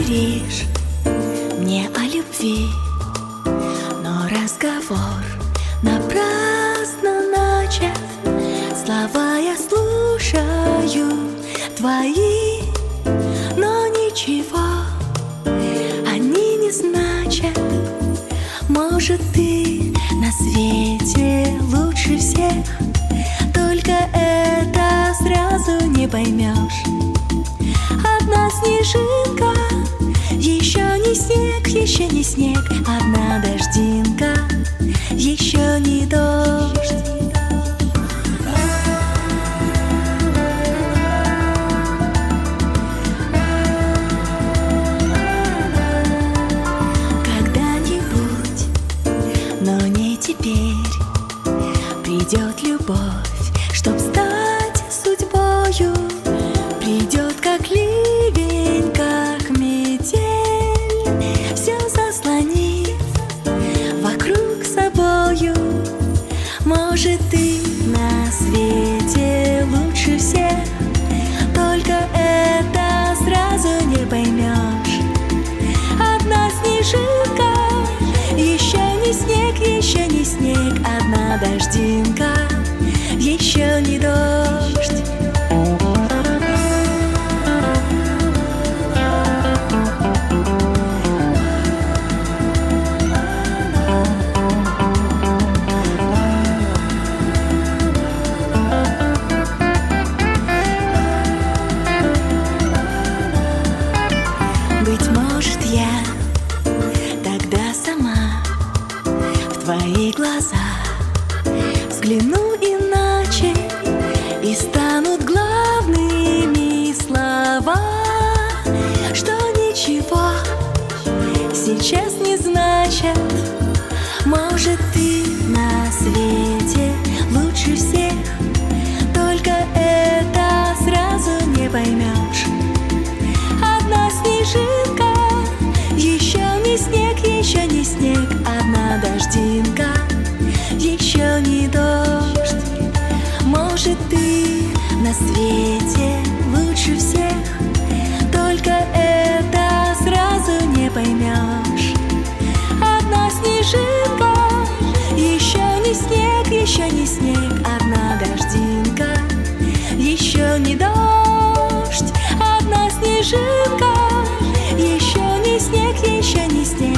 говоришь мне о любви, но разговор напрасно начат. Слова я слушаю твои, но ничего они не значат. Может, ты на свете лучше всех, только это сразу не поймешь. Одна снежинка, еще не снег, еще не снег. Одна дождинка, еще не дождь. Когда-нибудь, но не теперь, придет любовь, чтоб стать судьбою. Придет как ливень, как метель, все заслонит вокруг собою. Может, ты на свете лучше всех, только это сразу не поймешь. Одна снежинка, еще не снег, еще не снег. Одна дождинка, еще не дождь. Быть может, я тогда сама в твои глаза взгляну иначе, и станут главными слова, что ничего сейчас не значат. Может, ты на свете лучше всех, только это сразу не поймешь. Одна снежинка, еще не снег, еще не снег. Одна дождинка, еще не дождь. Может, ты на свете лучше всех, только это сразу не поймешь. Одна снежинка, еще не снег, еще не снег. Одна дождинка, еще не дождь. Одна снежинка, еще не снег, еще не снег.